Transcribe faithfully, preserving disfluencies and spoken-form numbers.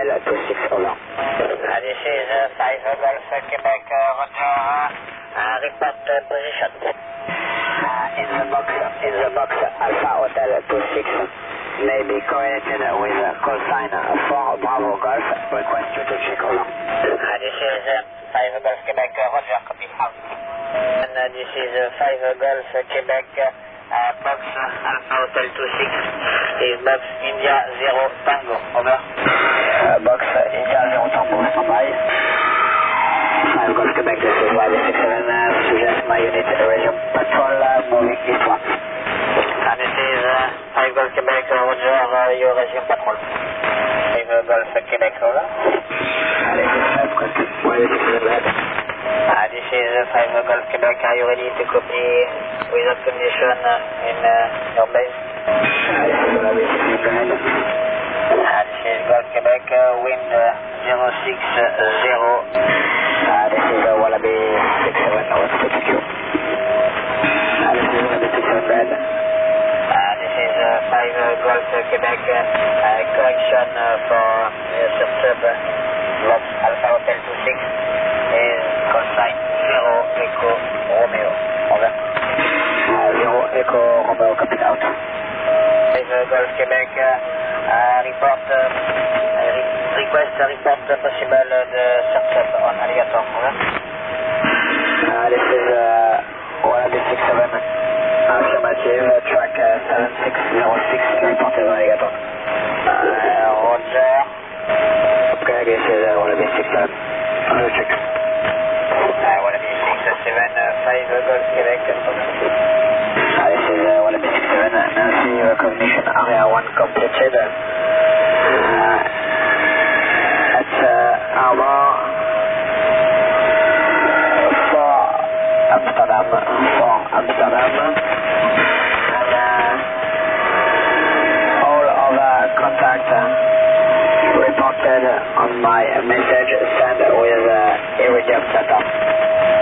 Hotel two six, over. Uh, this is uh, five Golf Quebec, uh, Roger, uh, report uh, position. Uh, in the box, in the box, Alpha Hotel two six may be correlated with uh, call sign for Bravo Golf. Request you to check, over. Uh, this is uh, five Golf Quebec, uh, Roger, copy, out. And uh, this is uh, five Golf Quebec, uh, uh, box uh, Alpha Hotel two six, is box India zero Tango, over. Uh, box uh, India zero Tango, standby. five Golf Quebec, this is Y six seven, uh, suggest my unit resume patrol, uh, moving eastward. Uh, this is uh, five Golf Quebec, uh, Roger, uh, you resume patrol. five Golf Quebec, over. Uh, this is five Golf Quebec, Y six seven. Uh, this is uh, five Golf Quebec, are you ready to copy without condition uh, in uh, your base? Uh, this is Y six seven, go ahead. Uh, this is Golf Quebec, uh, wind uh, zero six zero. Uh, this is uh, Wallaby six seven, I want to take you. Uh, this is Wallaby six seven, go ahead. Uh, this is uh, five uh, Golf Quebec, uh, uh, correction uh, for uh, sub-sub uh, Box Alpha Hotel two six is call sign zero Echo Romeo, over. Uh, zero Echo Romeo, copy out. five uh, Golf Quebec, uh, uh, report, uh, re request uh, report uh, possible uh, the sub-sub on Alligator, over. Uh, this is uh, Wallaby six seven, affirmative, uh, track uh, seven six zero six, reported Alligator. Uh, Roger. Okay, this is uh, Wallaby six seven, uh, check. Uh, Wallaby six seven, uh, five uh, Golf Quebec, over. Uh, this is uh, Wallaby six seven, Nancy recognition area one completed. Uh, at uh, Harbor for Amsterdam, for Amsterdam. And uh, all other contact uh, reported on my message sent with uh, Iridium data.